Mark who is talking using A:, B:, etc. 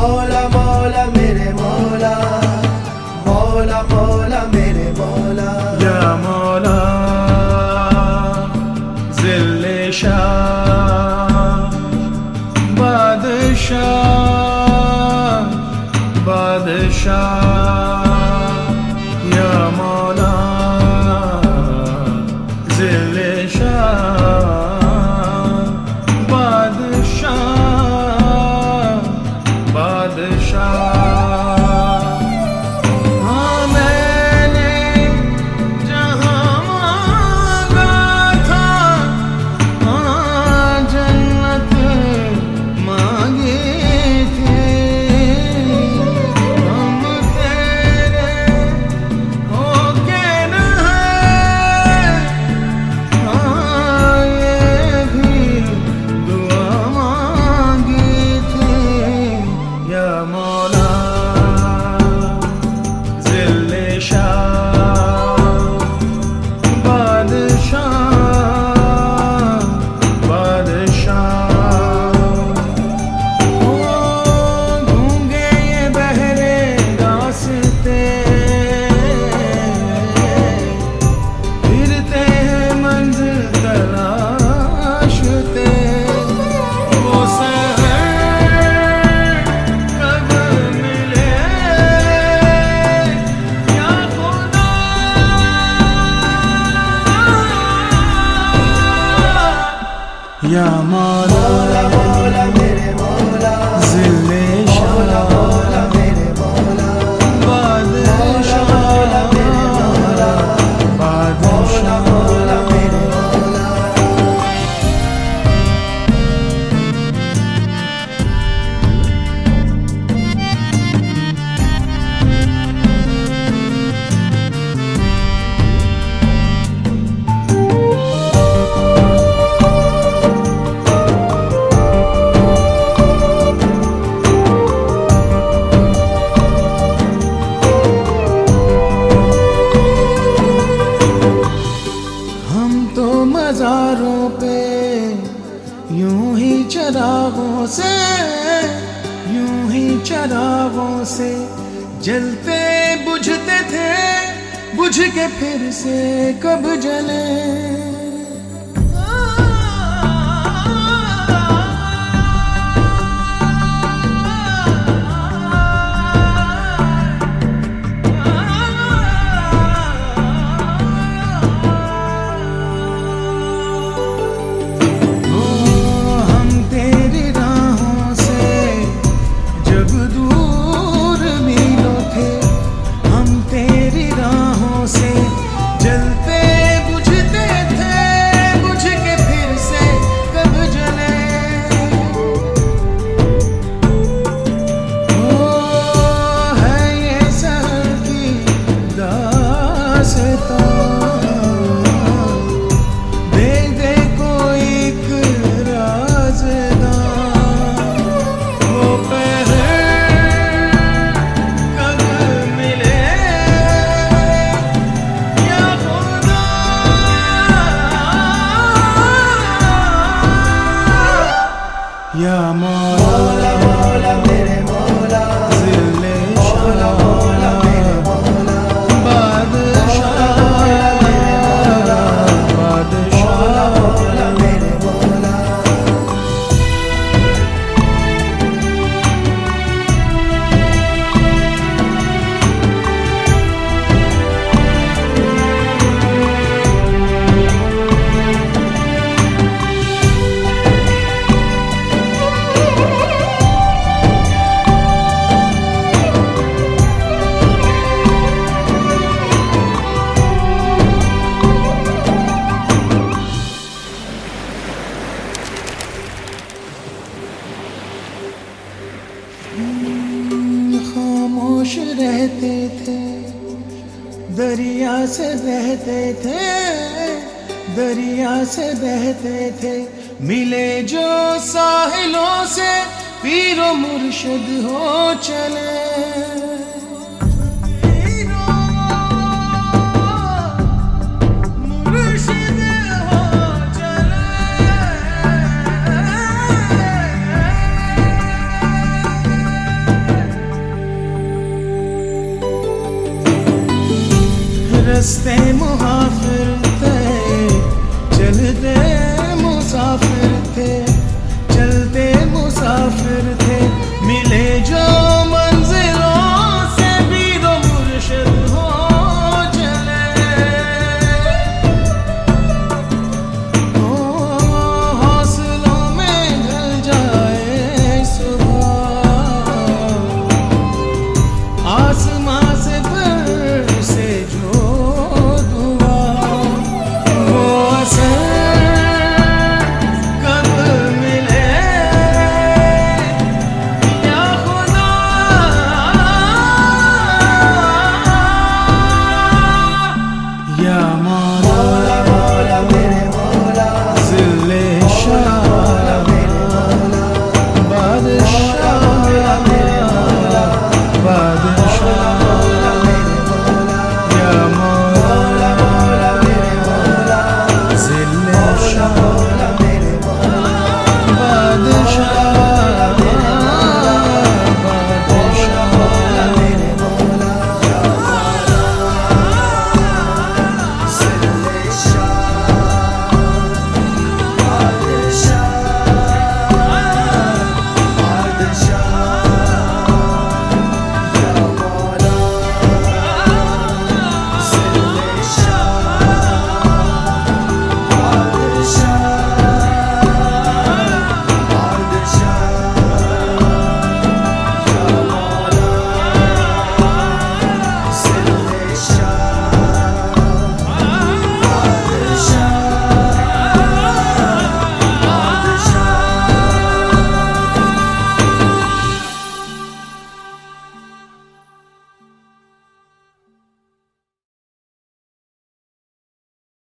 A: मौला मौला मेरे मौला, मौला मौला मेरे मौला।
B: या मौला ज़िल्ले शाह बादशाह बादशाह, या मौला ज़िल्ले शाह बादशाह बादशाह। हाँ मैंने जहाँ मांगा था, हाँ जन्नत मांगे थे, हम तेरे होके न है, हाँ ये भी दुआ मांगी थी। या मौला ज़िल्ले शाह बादशाह बादशाह। ओ गूंगे ये बहरे रास्ते, फिरते हैं मंज़िल तलाशते, वो सहर कब मिले या खुदा। या
A: मौला मौला मेरे मौला,
B: ज़िल्ले
A: मौला मौला मेरे मौला,
B: बादशाह
A: मौला मेरे मौला, मौला मौला मेरे मौला।
B: हम तो मज़ारों पे यूं ही चरागों से, यूं ही चरागों से जलते बुझते थे, बुझ के फिर से कब जले। हम तेरी राहों से जब दूर मीलों थे, हम तेरी राहों से जलते बुझते थे, बुझ के फिर से कब जले। ओ है ये सहर की दास्तां, दे दे कोई एक राज़दां, वो पहर कब मिले या खुदा। या
A: मौला मौला मेरे मौला,
B: ज़िल्ले
A: मौला मौला मेरे मौला,
B: बादशाह बादशाह।
A: मौला मेरे मौला।
B: खामोश रहते थे, दरिया से बहते थे, दरिया से बहते थे, मिले जो साहिलों से पीरो मुर्शिद हो चले। मुर्शिद हो चले। दस्ते मोहब्बत